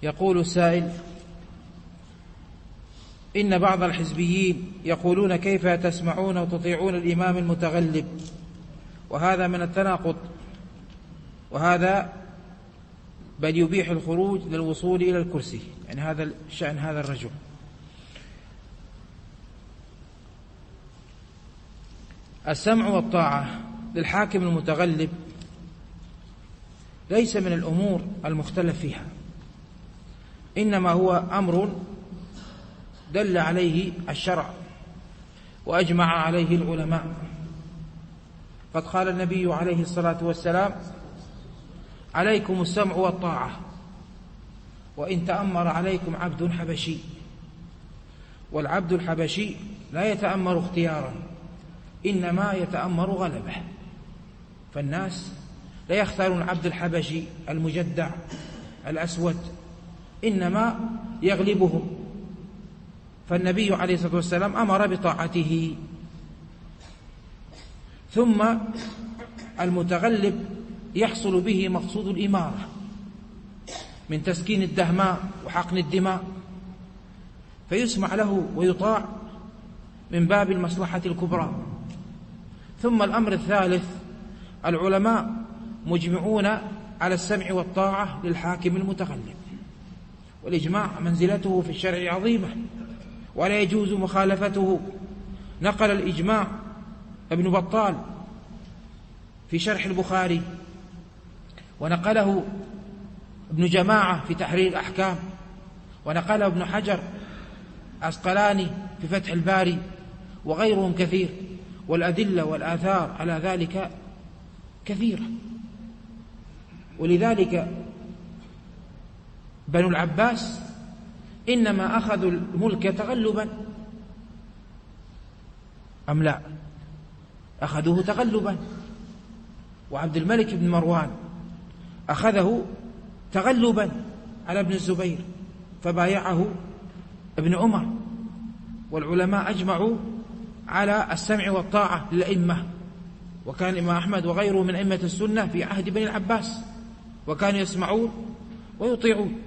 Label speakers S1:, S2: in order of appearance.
S1: يقول السائل: إن بعض الحزبيين يقولون كيف تسمعون وتطيعون الإمام المتغلب، وهذا من التناقض، وهذا بل يبيح الخروج للوصول إلى الكرسي، يعني هذا شأن هذا الرجل. السمع والطاعة للحاكم المتغلب ليس من الأمور المختلف فيها، إنما هو أمر دل عليه الشرع وأجمع عليه العلماء. قد قال النبي عليه الصلاة والسلام: عليكم السمع والطاعة وإن تأمر عليكم عبد حبشي. والعبد الحبشي لا يتأمر اختيارا، إنما يتأمر غلبه، فالناس لا يختارون العبد الحبشي المجدع الأسود، إنما يغلبهم، فالنبي عليه الصلاة والسلام أمر بطاعته. ثم المتغلب يحصل به مقصود الإمارة من تسكين الدهماء وحقن الدماء، فيسمع له ويطاع من باب المصلحة الكبرى. ثم الأمر الثالث: العلماء مجمعون على السمع والطاعة للحاكم المتغلب، والإجماع منزلته في الشرع عظيمة ولا يجوز مخالفته. نقل الإجماع ابن بطال في شرح البخاري، ونقله ابن جماعة في تحرير الأحكام، ونقله ابن حجر عسقلاني في فتح الباري، وغيرهم كثير، والأدلة والآثار على ذلك كثيرة. ولذلك بنو العباس إنما أخذوا الملك تغلبا أم لا؟ أخذوه تغلبا. وعبد الملك بن مروان أخذه تغلبا على ابن الزبير فبايعه ابن عمر. والعلماء أجمعوا على السمع والطاعة للأئمة، وكان الإمام أحمد وغيره من أئمة السنة في عهد بني العباس، وكانوا يسمعون ويطيعون.